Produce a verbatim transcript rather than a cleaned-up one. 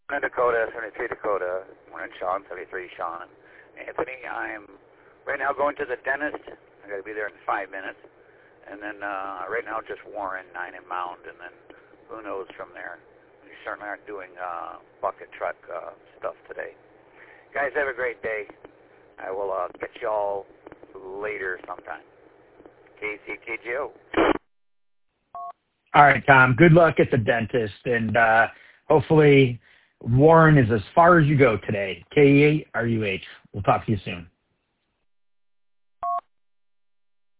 in Dakota, seventy-three Dakota. Morning, Sean, seventy-three Sean. Anthony, I'm right now going to the dentist. I got to be there in five minutes. And then uh, right now just Warren, nine and Mound, and then who knows from there. We certainly aren't doing uh, bucket truck uh, stuff today. Guys, have a great day. I will uh, catch y'all later sometime. K C K G O. All right, Tom. Good luck at the dentist, and uh, hopefully Warren is as far as you go today. K E R U H. We'll talk to you soon.